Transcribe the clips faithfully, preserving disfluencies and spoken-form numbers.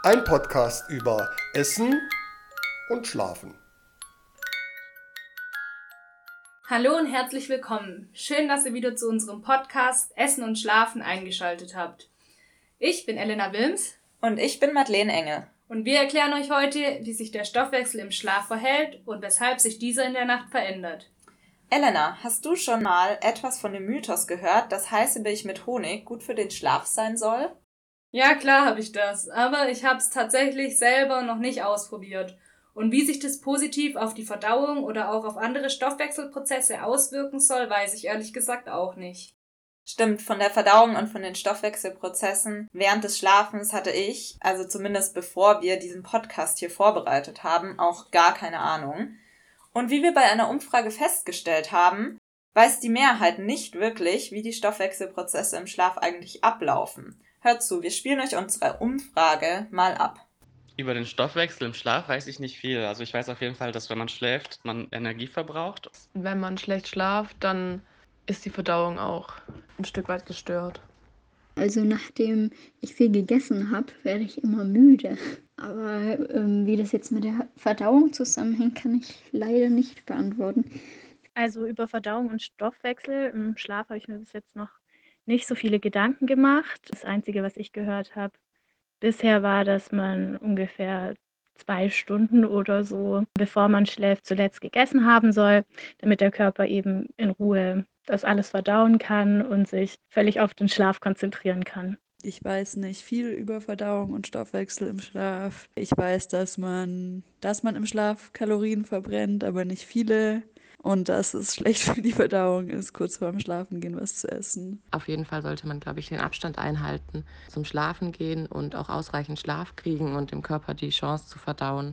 Ein Podcast über Essen und Schlafen. Hallo und herzlich willkommen. Schön, dass ihr wieder zu unserem Podcast Essen und Schlafen eingeschaltet habt. Ich bin Elena Wilms. Und ich bin Madeleine Engel. Und wir erklären euch heute, wie sich der Stoffwechsel im Schlaf verhält und weshalb sich dieser in der Nacht verändert. Elena, hast du schon mal etwas von dem Mythos gehört, dass heiße Milch mit Honig gut für den Schlaf sein soll? Ja, klar habe ich das, aber ich habe es tatsächlich selber noch nicht ausprobiert. Und wie sich das positiv auf die Verdauung oder auch auf andere Stoffwechselprozesse auswirken soll, weiß ich ehrlich gesagt auch nicht. Stimmt, von der Verdauung und von den Stoffwechselprozessen während des Schlafens hatte ich, also zumindest bevor wir diesen Podcast hier vorbereitet haben, auch gar keine Ahnung. Und wie wir bei einer Umfrage festgestellt haben, weiß die Mehrheit nicht wirklich, wie die Stoffwechselprozesse im Schlaf eigentlich ablaufen. Hört zu, wir spielen euch unsere Umfrage mal ab. Über den Stoffwechsel im Schlaf weiß ich nicht viel. Also ich weiß auf jeden Fall, dass wenn man schläft, man Energie verbraucht. Wenn man schlecht schlaft, dann ist die Verdauung auch ein Stück weit gestört. Also nachdem ich viel gegessen habe, werde ich immer müde. Aber ähm, wie das jetzt mit der Verdauung zusammenhängt, kann ich leider nicht beantworten. Also über Verdauung und Stoffwechsel im Schlaf habe ich mir bis jetzt noch nicht so viele Gedanken gemacht. Das Einzige, was ich gehört habe bisher, war, dass man ungefähr zwei Stunden oder so, bevor man schläft, zuletzt gegessen haben soll, damit der Körper eben in Ruhe das alles verdauen kann und sich völlig auf den Schlaf konzentrieren kann. Ich weiß nicht viel über Verdauung und Stoffwechsel im Schlaf. Ich weiß, dass man, dass man im Schlaf Kalorien verbrennt, aber nicht viele. Und dass es schlecht für die Verdauung ist, kurz vorm Schlafengehen was zu essen. Auf jeden Fall sollte man, glaube ich, den Abstand einhalten zum Schlafen gehen und auch ausreichend Schlaf kriegen und dem Körper die Chance zu verdauen.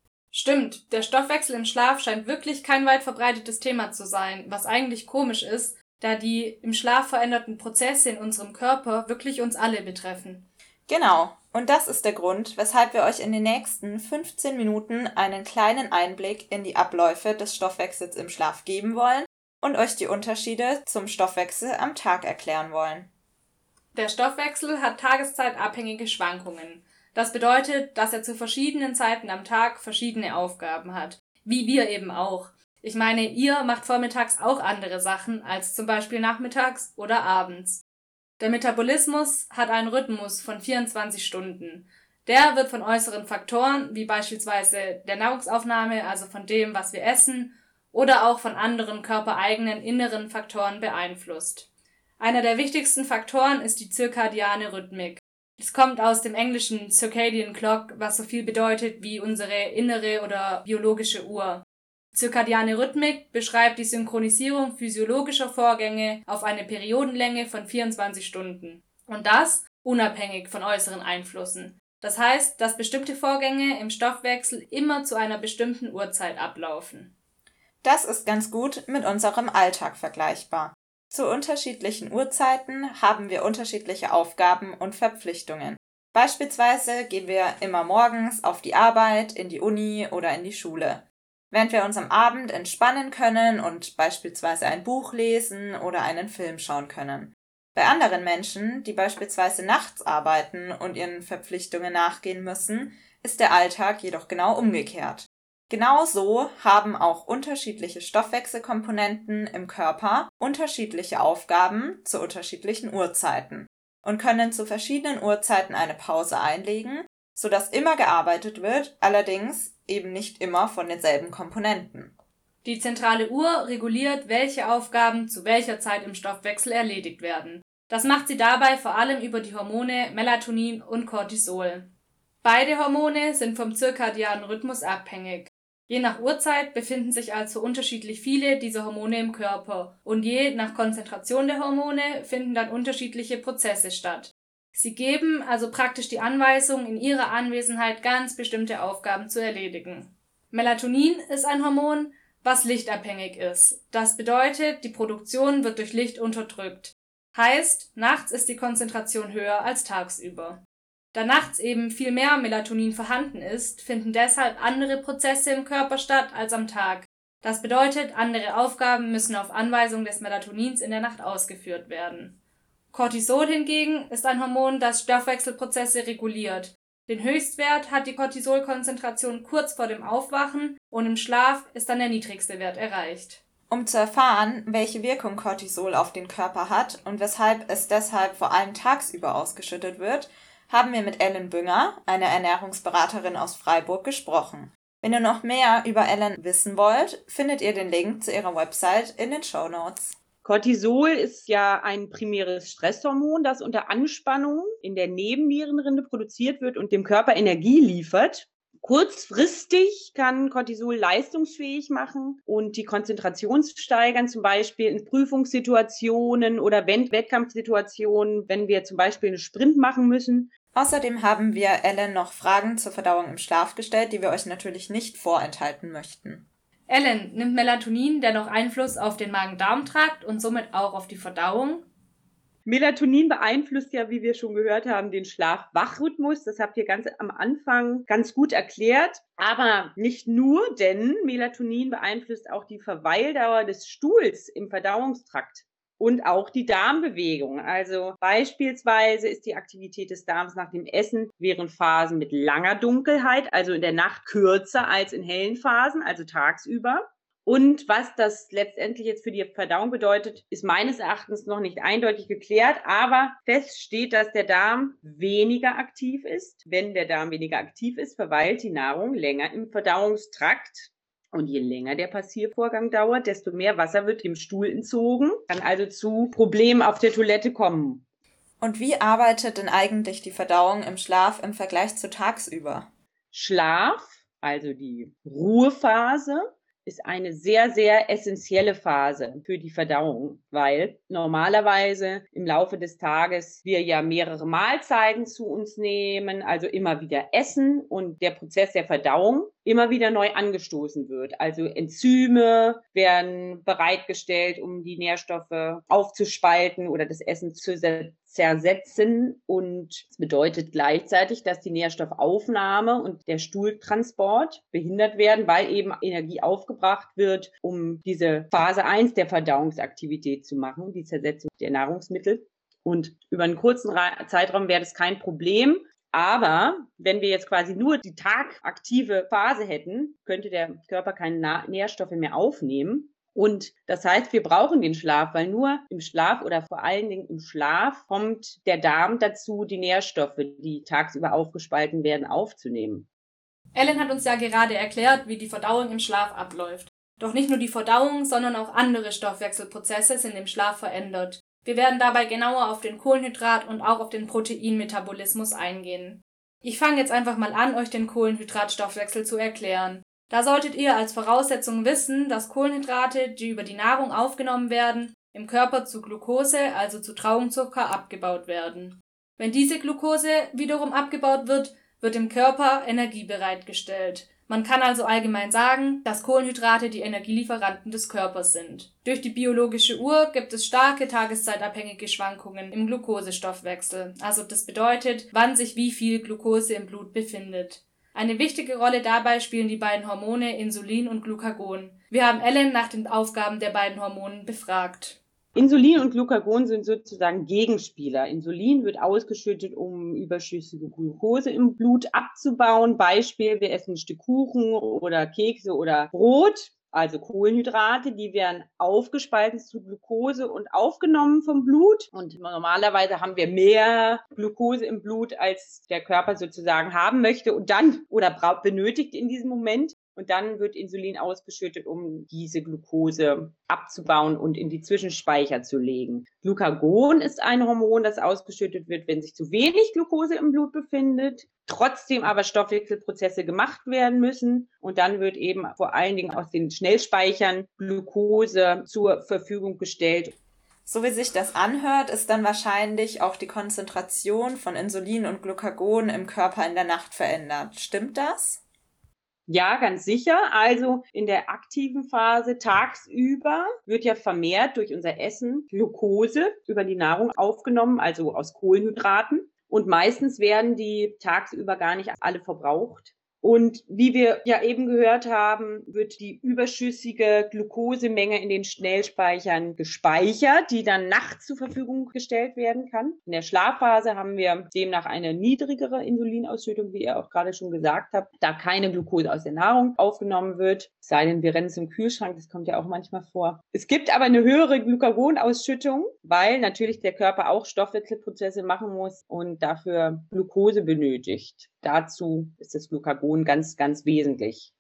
Stimmt, der Stoffwechsel im Schlaf scheint wirklich kein weit verbreitetes Thema zu sein, was eigentlich komisch ist, da die im Schlaf veränderten Prozesse in unserem Körper wirklich uns alle betreffen. Genau, und das ist der Grund, weshalb wir euch in den nächsten fünfzehn Minuten einen kleinen Einblick in die Abläufe des Stoffwechsels im Schlaf geben wollen und euch die Unterschiede zum Stoffwechsel am Tag erklären wollen. Der Stoffwechsel hat tageszeitabhängige Schwankungen. Das bedeutet, dass er zu verschiedenen Zeiten am Tag verschiedene Aufgaben hat, wie wir eben auch. Ich meine, ihr macht vormittags auch andere Sachen als zum Beispiel nachmittags oder abends. Der Metabolismus hat einen Rhythmus von vierundzwanzig Stunden. Der wird von äußeren Faktoren, wie beispielsweise der Nahrungsaufnahme, also von dem, was wir essen, oder auch von anderen körpereigenen inneren Faktoren beeinflusst. Einer der wichtigsten Faktoren ist die zirkadiane Rhythmik. Es kommt aus dem englischen Circadian Clock, was so viel bedeutet wie unsere innere oder biologische Uhr. Zirkadiane Rhythmik beschreibt die Synchronisierung physiologischer Vorgänge auf eine Periodenlänge von vierundzwanzig Stunden. Und das unabhängig von äußeren Einflüssen. Das heißt, dass bestimmte Vorgänge im Stoffwechsel immer zu einer bestimmten Uhrzeit ablaufen. Das ist ganz gut mit unserem Alltag vergleichbar. Zu unterschiedlichen Uhrzeiten haben wir unterschiedliche Aufgaben und Verpflichtungen. Beispielsweise gehen wir immer morgens auf die Arbeit, in die Uni oder in die Schule. Während wir uns am Abend entspannen können und beispielsweise ein Buch lesen oder einen Film schauen können. Bei anderen Menschen, die beispielsweise nachts arbeiten und ihren Verpflichtungen nachgehen müssen, ist der Alltag jedoch genau umgekehrt. Genauso haben auch unterschiedliche Stoffwechselkomponenten im Körper unterschiedliche Aufgaben zu unterschiedlichen Uhrzeiten und können zu verschiedenen Uhrzeiten eine Pause einlegen, sodass immer gearbeitet wird, allerdings eben nicht immer von denselben Komponenten. Die zentrale Uhr reguliert, welche Aufgaben zu welcher Zeit im Stoffwechsel erledigt werden. Das macht sie dabei vor allem über die Hormone Melatonin und Cortisol. Beide Hormone sind vom zirkadianen Rhythmus abhängig. Je nach Uhrzeit befinden sich also unterschiedlich viele dieser Hormone im Körper und je nach Konzentration der Hormone finden dann unterschiedliche Prozesse statt. Sie geben also praktisch die Anweisung, in ihrer Anwesenheit ganz bestimmte Aufgaben zu erledigen. Melatonin ist ein Hormon, was lichtabhängig ist. Das bedeutet, die Produktion wird durch Licht unterdrückt. Heißt, nachts ist die Konzentration höher als tagsüber. Da nachts eben viel mehr Melatonin vorhanden ist, finden deshalb andere Prozesse im Körper statt als am Tag. Das bedeutet, andere Aufgaben müssen auf Anweisung des Melatonins in der Nacht ausgeführt werden. Cortisol hingegen ist ein Hormon, das Stoffwechselprozesse reguliert. Den Höchstwert hat die Cortisolkonzentration kurz vor dem Aufwachen und im Schlaf ist dann der niedrigste Wert erreicht. Um zu erfahren, welche Wirkung Cortisol auf den Körper hat und weshalb es deshalb vor allem tagsüber ausgeschüttet wird, haben wir mit Ellen Bünger, einer Ernährungsberaterin aus Freiburg, gesprochen. Wenn ihr noch mehr über Ellen wissen wollt, findet ihr den Link zu ihrer Website in den Shownotes. Cortisol ist ja ein primäres Stresshormon, das unter Anspannung in der Nebennierenrinde produziert wird und dem Körper Energie liefert. Kurzfristig kann Cortisol leistungsfähig machen und die Konzentration steigern, zum Beispiel in Prüfungssituationen oder Wettkampfsituationen, wenn wir zum Beispiel einen Sprint machen müssen. Außerdem haben wir Ellen noch Fragen zur Verdauung im Schlaf gestellt, die wir euch natürlich nicht vorenthalten möchten. Ellen, nimmt Melatonin dennoch Einfluss auf den Magen-Darm-Trakt und somit auch auf die Verdauung? Melatonin beeinflusst ja, wie wir schon gehört haben, den Schlaf-Wach-Rhythmus. Das habt ihr ganz am Anfang ganz gut erklärt. Aber nicht nur, denn Melatonin beeinflusst auch die Verweildauer des Stuhls im Verdauungstrakt und auch die Darmbewegung. Also beispielsweise ist die Aktivität des Darms nach dem Essen während Phasen mit langer Dunkelheit, also in der Nacht kürzer als in hellen Phasen, also tagsüber. Und was das letztendlich jetzt für die Verdauung bedeutet, ist meines Erachtens noch nicht eindeutig geklärt, aber fest steht, dass der Darm weniger aktiv ist. Wenn der Darm weniger aktiv ist, verweilt die Nahrung länger im Verdauungstrakt. Und je länger der Passiervorgang dauert, desto mehr Wasser wird dem Stuhl entzogen, kann also zu Problemen auf der Toilette kommen. Und wie arbeitet denn eigentlich die Verdauung im Schlaf im Vergleich zu tagsüber? Schlaf, also die Ruhephase, ist eine sehr, sehr essentielle Phase für die Verdauung, weil normalerweise im Laufe des Tages wir ja mehrere Mahlzeiten zu uns nehmen, also immer wieder essen und der Prozess der Verdauung immer wieder neu angestoßen wird. Also Enzyme werden bereitgestellt, um die Nährstoffe aufzuspalten oder das Essen zu zersetzen. Und das bedeutet gleichzeitig, dass die Nährstoffaufnahme und der Stuhltransport behindert werden, weil eben Energie aufgebracht wird, um diese Phase eins der Verdauungsaktivität zu machen, die Zersetzung der Nahrungsmittel. Und über einen kurzen Zeitraum wäre das kein Problem. Aber wenn wir jetzt quasi nur die tagaktive Phase hätten, könnte der Körper keine Nährstoffe mehr aufnehmen. Und das heißt, wir brauchen den Schlaf, weil nur im Schlaf oder vor allen Dingen im Schlaf kommt der Darm dazu, die Nährstoffe, die tagsüber aufgespalten werden, aufzunehmen. Ellen hat uns ja gerade erklärt, wie die Verdauung im Schlaf abläuft. Doch nicht nur die Verdauung, sondern auch andere Stoffwechselprozesse sind im Schlaf verändert. Wir werden dabei genauer auf den Kohlenhydrat- und auch auf den Proteinmetabolismus eingehen. Ich fange jetzt einfach mal an, euch den Kohlenhydratstoffwechsel zu erklären. Da solltet ihr als Voraussetzung wissen, dass Kohlenhydrate, die über die Nahrung aufgenommen werden, im Körper zu Glucose, also zu Traubenzucker, abgebaut werden. Wenn diese Glucose wiederum abgebaut wird, wird im Körper Energie bereitgestellt. Man kann also allgemein sagen, dass Kohlenhydrate die Energielieferanten des Körpers sind. Durch die biologische Uhr gibt es starke tageszeitabhängige Schwankungen im Glukosestoffwechsel. Also das bedeutet, wann sich wie viel Glucose im Blut befindet. Eine wichtige Rolle dabei spielen die beiden Hormone Insulin und Glucagon. Wir haben Ellen nach den Aufgaben der beiden Hormonen befragt. Insulin und Glucagon sind sozusagen Gegenspieler. Insulin wird ausgeschüttet, um überschüssige Glucose im Blut abzubauen. Beispiel, wir essen ein Stück Kuchen oder Kekse oder Brot, also Kohlenhydrate, die werden aufgespalten zu Glucose und aufgenommen vom Blut. Und normalerweise haben wir mehr Glucose im Blut, als der Körper sozusagen haben möchte und dann oder benötigt in diesem Moment. Und dann wird Insulin ausgeschüttet, um diese Glucose abzubauen und in die Zwischenspeicher zu legen. Glucagon ist ein Hormon, das ausgeschüttet wird, wenn sich zu wenig Glucose im Blut befindet, trotzdem aber Stoffwechselprozesse gemacht werden müssen. Und dann wird eben vor allen Dingen aus den Schnellspeichern Glucose zur Verfügung gestellt. So wie sich das anhört, ist dann wahrscheinlich auch die Konzentration von Insulin und Glucagon im Körper in der Nacht verändert. Stimmt das? Ja, ganz sicher. Also in der aktiven Phase tagsüber wird ja vermehrt durch unser Essen Glucose über die Nahrung aufgenommen, also aus Kohlenhydraten. Und meistens werden die tagsüber gar nicht alle verbraucht. Und wie wir ja eben gehört haben, wird die überschüssige Glukosemenge in den Schnellspeichern gespeichert, die dann nachts zur Verfügung gestellt werden kann. In der Schlafphase haben wir demnach eine niedrigere Insulinausschüttung, wie ihr auch gerade schon gesagt habt, da keine Glucose aus der Nahrung aufgenommen wird, es sei denn, wir rennen zum Kühlschrank, das kommt ja auch manchmal vor. Es gibt aber eine höhere Glucagonausschüttung, weil natürlich der Körper auch Stoffwechselprozesse machen muss und dafür Glucose benötigt. Dazu ist das Glucagon ganz, ganz wesentlich.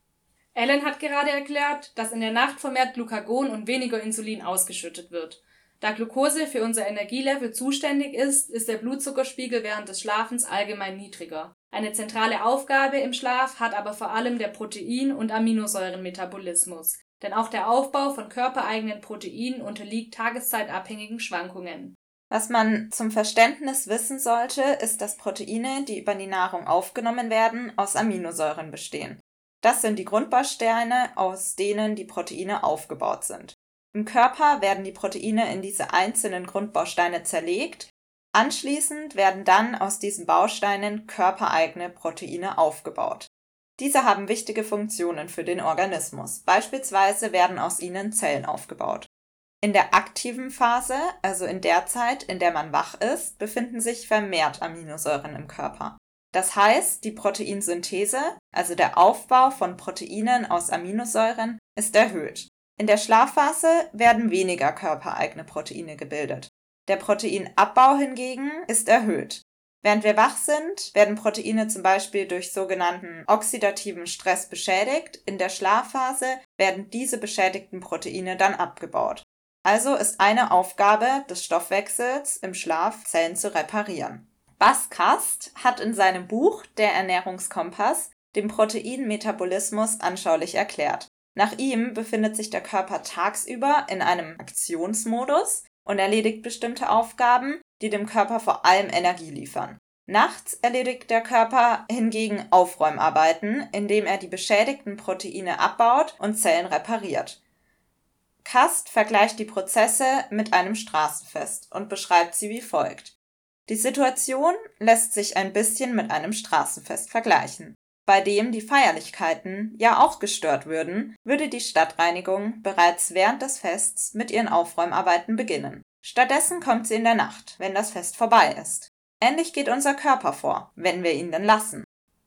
Ellen hat gerade erklärt, dass in der Nacht vermehrt Glucagon und weniger Insulin ausgeschüttet wird. Da Glucose für unser Energielevel zuständig ist, ist der Blutzuckerspiegel während des Schlafens allgemein niedriger. Eine zentrale Aufgabe im Schlaf hat aber vor allem der Protein- und Aminosäurenmetabolismus, denn auch der Aufbau von körpereigenen Proteinen unterliegt tageszeitabhängigen Schwankungen. Was man zum Verständnis wissen sollte, ist, dass Proteine, die über die Nahrung aufgenommen werden, aus Aminosäuren bestehen. Das sind die Grundbausteine, aus denen die Proteine aufgebaut sind. Im Körper werden die Proteine in diese einzelnen Grundbausteine zerlegt. Anschließend werden dann aus diesen Bausteinen körpereigene Proteine aufgebaut. Diese haben wichtige Funktionen für den Organismus. Beispielsweise werden aus ihnen Zellen aufgebaut. In der aktiven Phase, also in der Zeit, in der man wach ist, befinden sich vermehrt Aminosäuren im Körper. Das heißt, die Proteinsynthese, also der Aufbau von Proteinen aus Aminosäuren, ist erhöht. In der Schlafphase werden weniger körpereigene Proteine gebildet. Der Proteinabbau hingegen ist erhöht. Während wir wach sind, werden Proteine zum Beispiel durch sogenannten oxidativen Stress beschädigt. In der Schlafphase werden diese beschädigten Proteine dann abgebaut. Also ist eine Aufgabe des Stoffwechsels im Schlaf, Zellen zu reparieren. Bas Kast hat in seinem Buch Der Ernährungskompass den Proteinmetabolismus anschaulich erklärt. Nach ihm befindet sich der Körper tagsüber in einem Aktionsmodus und erledigt bestimmte Aufgaben, die dem Körper vor allem Energie liefern. Nachts erledigt der Körper hingegen Aufräumarbeiten, indem er die beschädigten Proteine abbaut und Zellen repariert. Kast vergleicht die Prozesse mit einem Straßenfest und beschreibt sie wie folgt. Die Situation lässt sich ein bisschen mit einem Straßenfest vergleichen. Bei dem die Feierlichkeiten ja auch gestört würden, würde die Stadtreinigung bereits während des Fests mit ihren Aufräumarbeiten beginnen. Stattdessen kommt sie in der Nacht, wenn das Fest vorbei ist. Ähnlich geht unser Körper vor, wenn wir ihn denn lassen.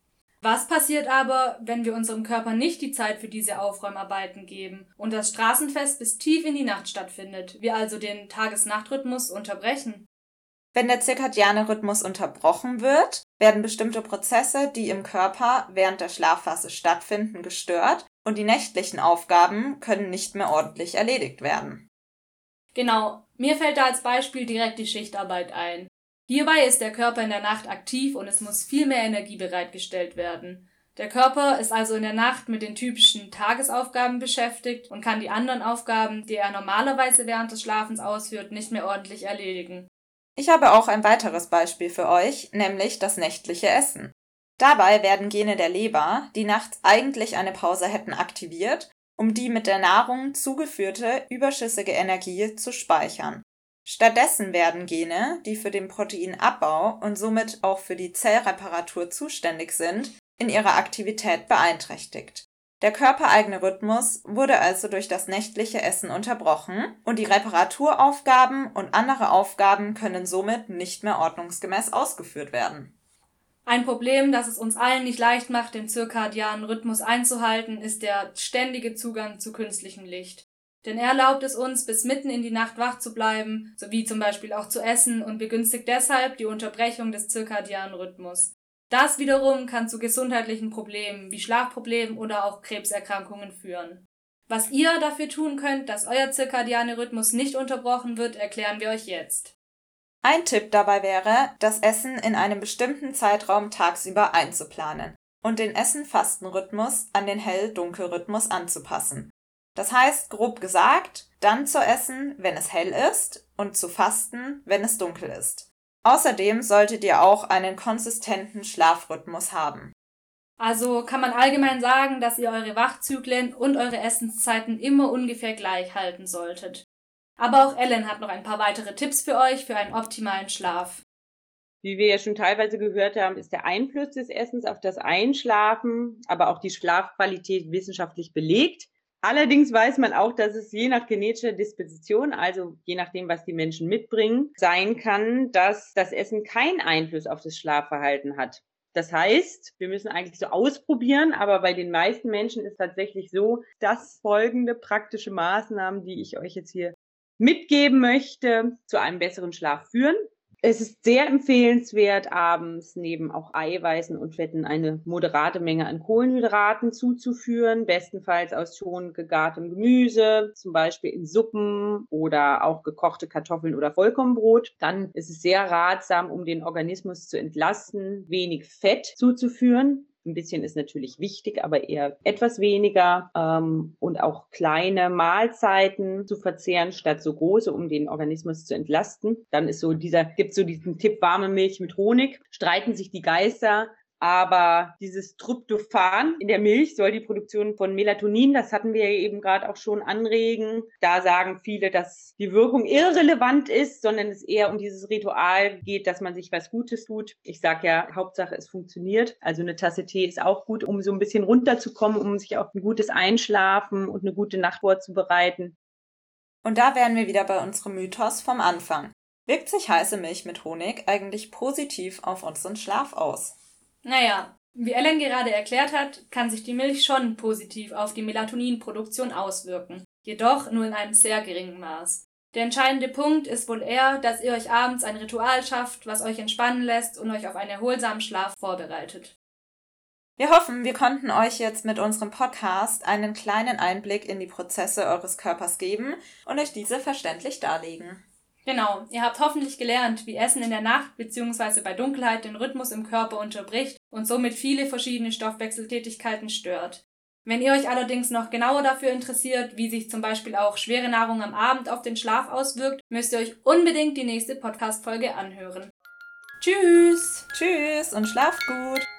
Was passiert aber, wenn wir unserem Körper nicht die Zeit für diese Aufräumarbeiten geben und das Straßenfest bis tief in die Nacht stattfindet, wir also den Tages-Nacht-Rhythmus unterbrechen? Wenn der zirkadiane Rhythmus unterbrochen wird, werden bestimmte Prozesse, die im Körper während der Schlafphase stattfinden, gestört und die nächtlichen Aufgaben können nicht mehr ordentlich erledigt werden. Genau, mir fällt da als Beispiel direkt die Schichtarbeit ein. Hierbei ist der Körper in der Nacht aktiv und es muss viel mehr Energie bereitgestellt werden. Der Körper ist also in der Nacht mit den typischen Tagesaufgaben beschäftigt und kann die anderen Aufgaben, die er normalerweise während des Schlafens ausführt, nicht mehr ordentlich erledigen. Ich habe auch ein weiteres Beispiel für euch, nämlich das nächtliche Essen. Dabei werden Gene der Leber, die nachts eigentlich eine Pause hätten, aktiviert, um die mit der Nahrung zugeführte überschüssige Energie zu speichern. Stattdessen werden Gene, die für den Proteinabbau und somit auch für die Zellreparatur zuständig sind, in ihrer Aktivität beeinträchtigt. Der körpereigene Rhythmus wurde also durch das nächtliche Essen unterbrochen und die Reparaturaufgaben und andere Aufgaben können somit nicht mehr ordnungsgemäß ausgeführt werden. Ein Problem, das es uns allen nicht leicht macht, den zirkadianen Rhythmus einzuhalten, ist der ständige Zugang zu künstlichem Licht. Denn er erlaubt es uns, bis mitten in die Nacht wach zu bleiben, sowie zum Beispiel auch zu essen und begünstigt deshalb die Unterbrechung des zirkadianen Rhythmus. Das wiederum kann zu gesundheitlichen Problemen wie Schlafproblemen oder auch Krebserkrankungen führen. Was ihr dafür tun könnt, dass euer zirkadianer Rhythmus nicht unterbrochen wird, erklären wir euch jetzt. Ein Tipp dabei wäre, das Essen in einem bestimmten Zeitraum tagsüber einzuplanen und den Essen-Fasten-Rhythmus an den Hell-Dunkel-Rhythmus anzupassen. Das heißt, grob gesagt, dann zu essen, wenn es hell ist, und zu fasten, wenn es dunkel ist. Außerdem solltet ihr auch einen konsistenten Schlafrhythmus haben. Also kann man allgemein sagen, dass ihr eure Wachzyklen und eure Essenszeiten immer ungefähr gleich halten solltet. Aber auch Ellen hat noch ein paar weitere Tipps für euch für einen optimalen Schlaf. Wie wir ja schon teilweise gehört haben, ist der Einfluss des Essens auf das Einschlafen, aber auch die Schlafqualität wissenschaftlich belegt. Allerdings weiß man auch, dass es je nach genetischer Disposition, also je nachdem, was die Menschen mitbringen, sein kann, dass das Essen keinen Einfluss auf das Schlafverhalten hat. Das heißt, wir müssen eigentlich so ausprobieren, aber bei den meisten Menschen ist tatsächlich so, dass folgende praktische Maßnahmen, die ich euch jetzt hier mitgeben möchte, zu einem besseren Schlaf führen. Es ist sehr empfehlenswert, abends neben auch Eiweißen und Fetten eine moderate Menge an Kohlenhydraten zuzuführen, bestenfalls aus schon gegartem Gemüse, zum Beispiel in Suppen oder auch gekochte Kartoffeln oder Vollkornbrot. Dann ist es sehr ratsam, um den Organismus zu entlasten, wenig Fett zuzuführen. Ein bisschen ist natürlich wichtig, aber eher etwas weniger ähm, und auch kleine Mahlzeiten zu verzehren statt so große, um den Organismus zu entlasten. Dann ist so dieser, gibt so diesen Tipp warme Milch mit Honig. Streiten sich die Geister. Aber dieses Tryptophan in der Milch soll die Produktion von Melatonin, das hatten wir ja eben gerade auch schon, anregen. Da sagen viele, dass die Wirkung irrelevant ist, sondern es eher um dieses Ritual geht, dass man sich was Gutes tut. Ich sage ja, Hauptsache es funktioniert. Also eine Tasse Tee ist auch gut, um so ein bisschen runterzukommen, um sich auf ein gutes Einschlafen und eine gute Nacht vorzubereiten. Und da wären wir wieder bei unserem Mythos vom Anfang. Wirkt sich heiße Milch mit Honig eigentlich positiv auf unseren Schlaf aus? Naja, wie Ellen gerade erklärt hat, kann sich die Milch schon positiv auf die Melatoninproduktion auswirken, jedoch nur in einem sehr geringen Maß. Der entscheidende Punkt ist wohl eher, dass ihr euch abends ein Ritual schafft, was euch entspannen lässt und euch auf einen erholsamen Schlaf vorbereitet. Wir hoffen, wir konnten euch jetzt mit unserem Podcast einen kleinen Einblick in die Prozesse eures Körpers geben und euch diese verständlich darlegen. Genau, ihr habt hoffentlich gelernt, wie Essen in der Nacht bzw. bei Dunkelheit den Rhythmus im Körper unterbricht und somit viele verschiedene Stoffwechseltätigkeiten stört. Wenn ihr euch allerdings noch genauer dafür interessiert, wie sich zum Beispiel auch schwere Nahrung am Abend auf den Schlaf auswirkt, müsst ihr euch unbedingt die nächste Podcast-Folge anhören. Tschüss! Tschüss und schlaft gut!